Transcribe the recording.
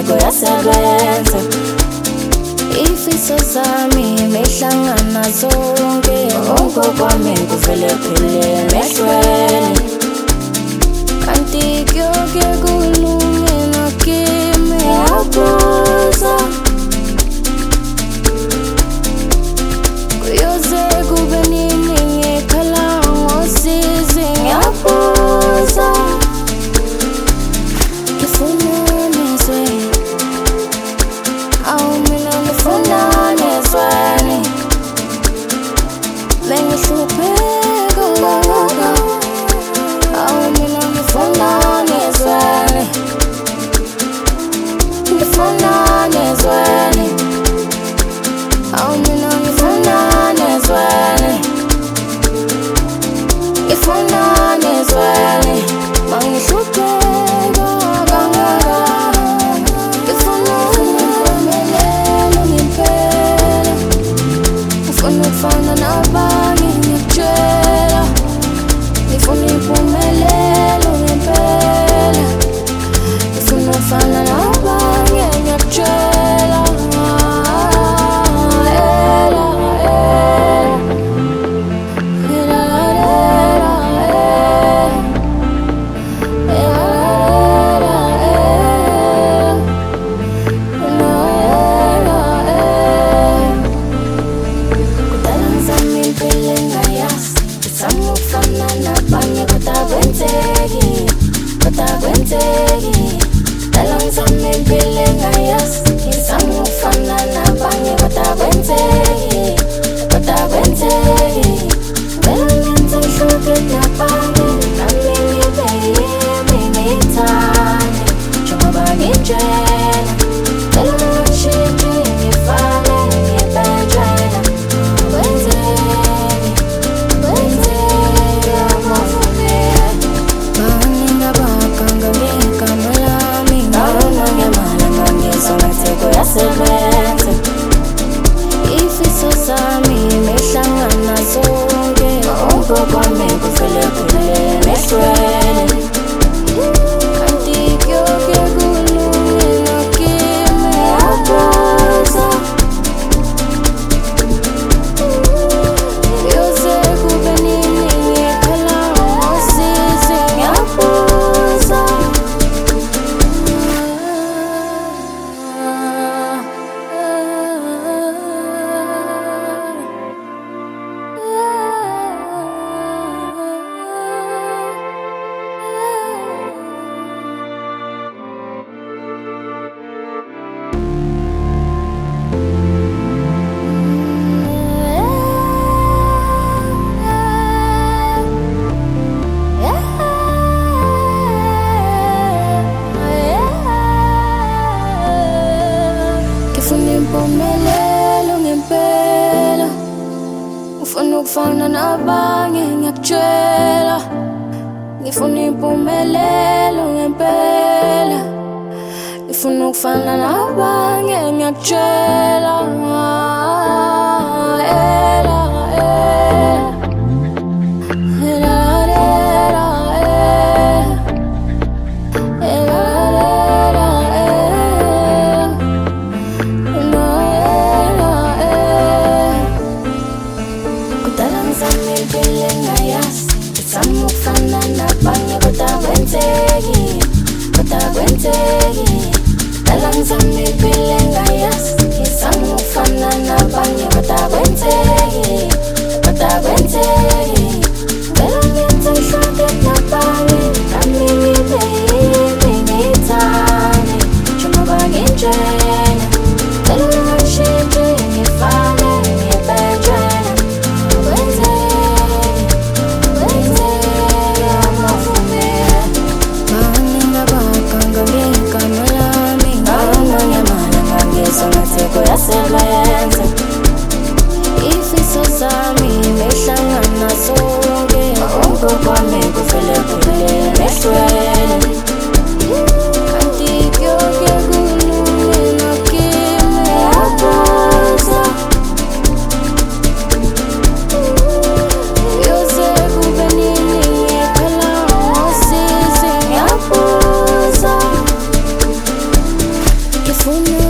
kuyasebenza. Ifiso zami mehlangana zonke, okokwami kuvele phele emehlweni. Kanti kuyoke kulunge nakimi yabuza, kuyoze kube nini ngikhala ngosizi ngiyabuza. Ngifuna nizwe, awu mina ngifuna nizweni. Mengihlupheka kangaka, awu mina ngifuna nizweni. Ngifuna nizweni, awu mina ngifuna nizweni. Ngifuna nizweni, mangihlupheka kangaka. Ngifuna impumelelo ngempela, ngifuna ukufana nabanye ngiyakutshela. Ngifuna impumelelo ngempela, ngifuna ukufana nabanye ngiyakutshela. Ifiso zami mehlangana zonke, okokwami kuvele phele emehlweni. Kanti kuyoke kulunge nakimi yabuza, kuyoze kube nini ngikhala ngosizi ngiyabuza. Ngifuna impumelelo ngempela, ngifuna ukufana nabanye ngiyakutshela. Ngifuna impumelelo ngempela, ngifuna ukufana nabanye ngiyakutshela. Dalam zami pile ngayas, kisah mufana na banyak kata bentegi. ngifuna